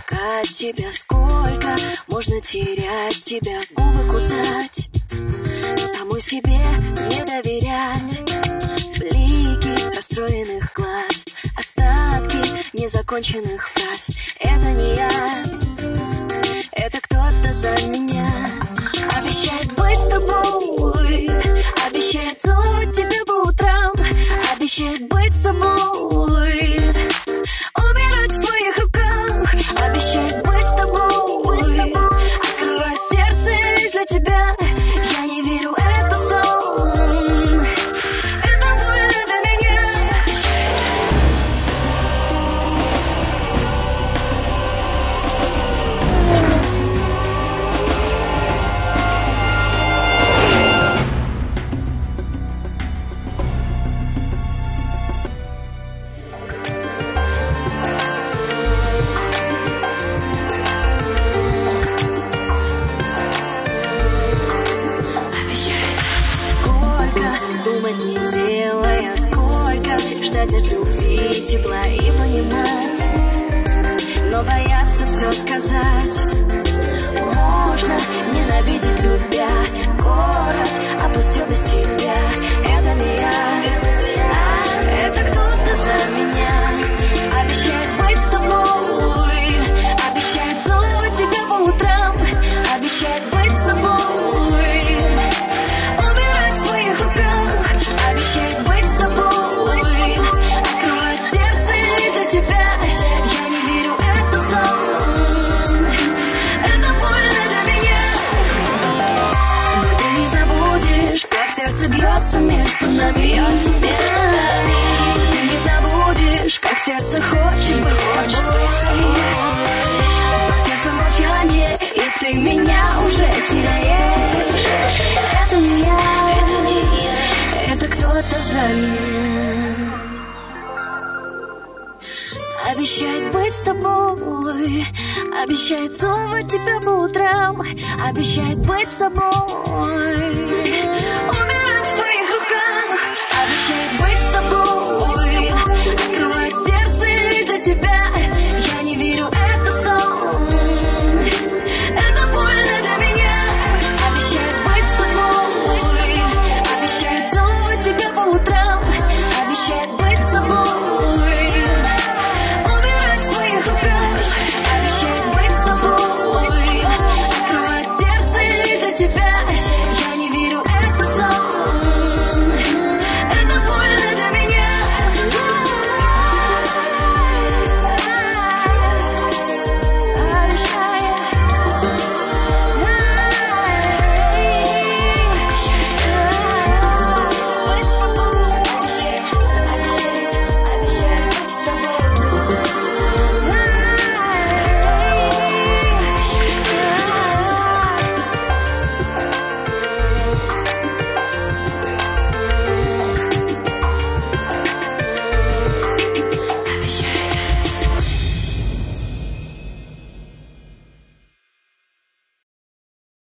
искать тебя, сколько можно терять тебя, губы кусать, самой себе не доверять. Блики расстроенных глаз, остатки незаконченных фраз. Это не я, это кто-то за меня. Обещает быть с тобой, обещает целовать тебя по утрам, обещает быть с собой, умирать в твоих руках. Обещает быть с тобой, открывать сердце лишь для тебя. Я не верю, это сон, это больно для меня. Думать не делая, сколько ждать от любви, тепла и понимать, но бояться все сказать. Можно ненавидеть, любя, город опустил без тебя. Это не я, это кто-то за меня. Обещает быть с тобой, обещает целовать тебя по утрам, обещает быть с собой, умирать в твоих руках. Обещает быть с тобой, открывать сердце лишь для тебя. Я не верю, это сон, это больно для меня. Но ты не забудешь, как сердце бьется между нами. Ты не забудешь, как сердце хочет быть с тобой. Но в сердце молчание, и ты меня уже теряешь. Это не я, это кто-то за меня. Обещает быть с тобой, обещает целовать тебя по утрам, обещает быть с собой,